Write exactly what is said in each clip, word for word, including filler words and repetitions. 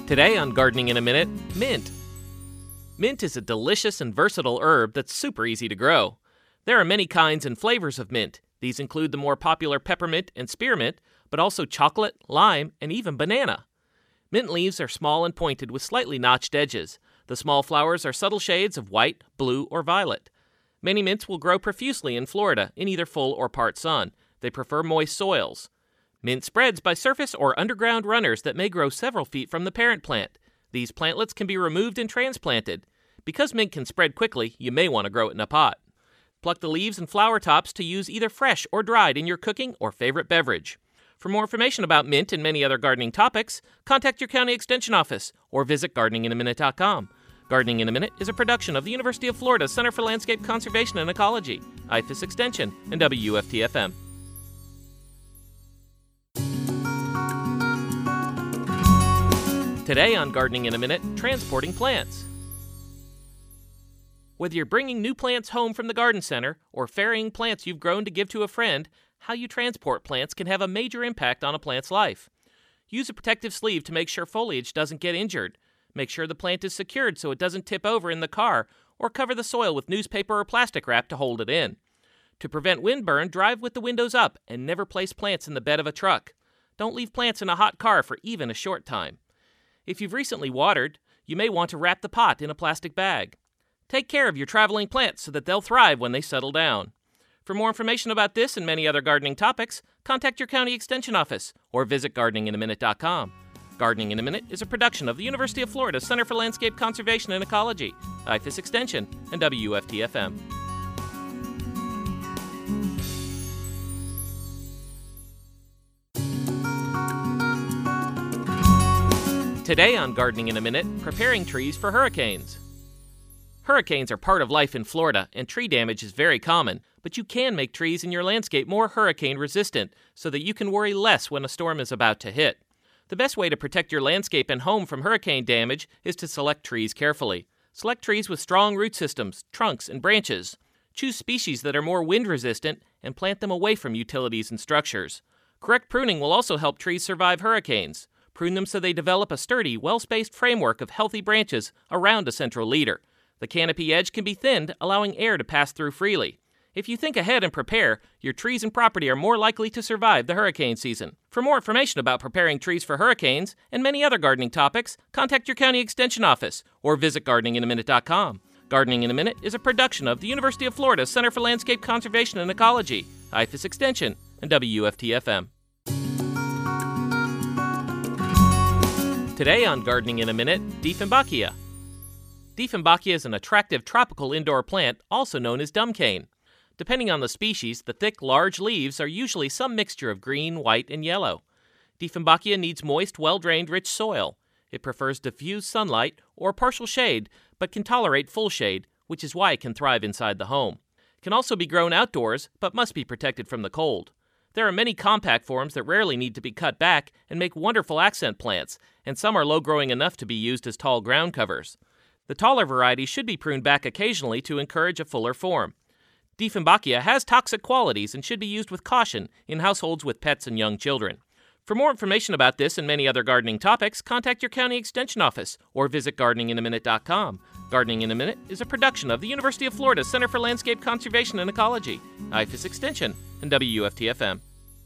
Today on Gardening in a Minute, mint. Mint is a delicious and versatile herb that's super easy to grow. There are many kinds and flavors of mint. These include the more popular peppermint and spearmint, but also chocolate, lime, and even banana. Mint leaves are small and pointed with slightly notched edges. The small flowers are subtle shades of white, blue, or violet. Many mints will grow profusely in Florida in either full or part sun. They prefer moist soils. Mint spreads by surface or underground runners that may grow several feet from the parent plant. These plantlets can be removed and transplanted. Because mint can spread quickly, you may want to grow it in a pot. Pluck the leaves and flower tops to use either fresh or dried in your cooking or favorite beverage. For more information about mint and many other gardening topics, contact your county extension office or visit gardening in a minute dot com. Gardening in a Minute is a production of the University of Florida Center for Landscape Conservation and Ecology, I F A S Extension, and W F T F M. Today on Gardening in a Minute, transporting plants. Whether you're bringing new plants home from the garden center or ferrying plants you've grown to give to a friend, how you transport plants can have a major impact on a plant's life. Use a protective sleeve to make sure foliage doesn't get injured. Make sure the plant is secured so it doesn't tip over in the car, or cover the soil with newspaper or plastic wrap to hold it in. To prevent windburn, drive with the windows up and never place plants in the bed of a truck. Don't leave plants in a hot car for even a short time. If you've recently watered, you may want to wrap the pot in a plastic bag. Take care of your traveling plants so that they'll thrive when they settle down. For more information about this and many other gardening topics, contact your county extension office or visit gardening in a minute dot com. Gardening in a Minute is a production of the University of Florida Center for Landscape Conservation and Ecology, I F A S Extension, and W F T F M. Today on Gardening in a Minute, preparing trees for hurricanes. Hurricanes are part of life in Florida, and tree damage is very common, but you can make trees in your landscape more hurricane resistant so that you can worry less when a storm is about to hit. The best way to protect your landscape and home from hurricane damage is to select trees carefully. Select trees with strong root systems, trunks, and branches. Choose species that are more wind resistant and plant them away from utilities and structures. Correct pruning will also help trees survive hurricanes. Prune them so they develop a sturdy, well-spaced framework of healthy branches around a central leader. The canopy edge can be thinned, allowing air to pass through freely. If you think ahead and prepare, your trees and property are more likely to survive the hurricane season. For more information about preparing trees for hurricanes and many other gardening topics, contact your county extension office or visit gardening in a minute dot com. Gardening in a Minute is a production of the University of Florida Center for Landscape Conservation and Ecology, I F A S Extension, and W F T F M. Today on Gardening in a Minute, Dieffenbachia. Dieffenbachia is an attractive tropical indoor plant, also known as dumb cane. Depending on the species, the thick, large leaves are usually some mixture of green, white, and yellow. Dieffenbachia needs moist, well-drained, rich soil. It prefers diffuse sunlight or partial shade, but can tolerate full shade, which is why it can thrive inside the home. It can also be grown outdoors, but must be protected from the cold. There are many compact forms that rarely need to be cut back and make wonderful accent plants, and some are low-growing enough to be used as tall ground covers. The taller varieties should be pruned back occasionally to encourage a fuller form. Dieffenbachia has toxic qualities and should be used with caution in households with pets and young children. For more information about this and many other gardening topics, contact your county extension office or visit gardening in a minute dot com. Gardening in a Minute is a production of the University of Florida Center for Landscape Conservation and Ecology, I F A S Extension, and W F T F M.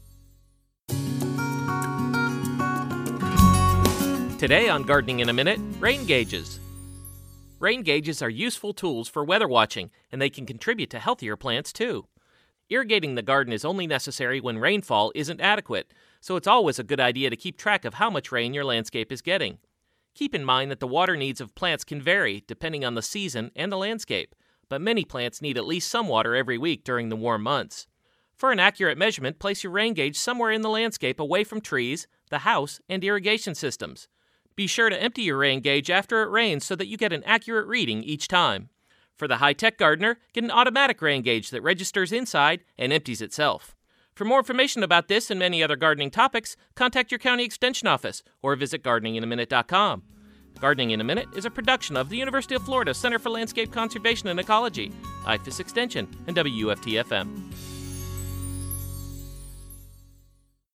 Today on Gardening in a Minute, rain gauges. Rain gauges are useful tools for weather watching, and they can contribute to healthier plants too. Irrigating the garden is only necessary when rainfall isn't adequate, so it's always a good idea to keep track of how much rain your landscape is getting. Keep in mind that the water needs of plants can vary depending on the season and the landscape, but many plants need at least some water every week during the warm months. For an accurate measurement, place your rain gauge somewhere in the landscape away from trees, the house, and irrigation systems. Be sure to empty your rain gauge after it rains so that you get an accurate reading each time. For the high-tech gardener, get an automatic rain gauge that registers inside and empties itself. For more information about this and many other gardening topics, contact your county extension office or visit gardening in a minute dot com. Gardening in a Minute is a production of the University of Florida Center for Landscape Conservation and Ecology, I F A S Extension, and W F T F M.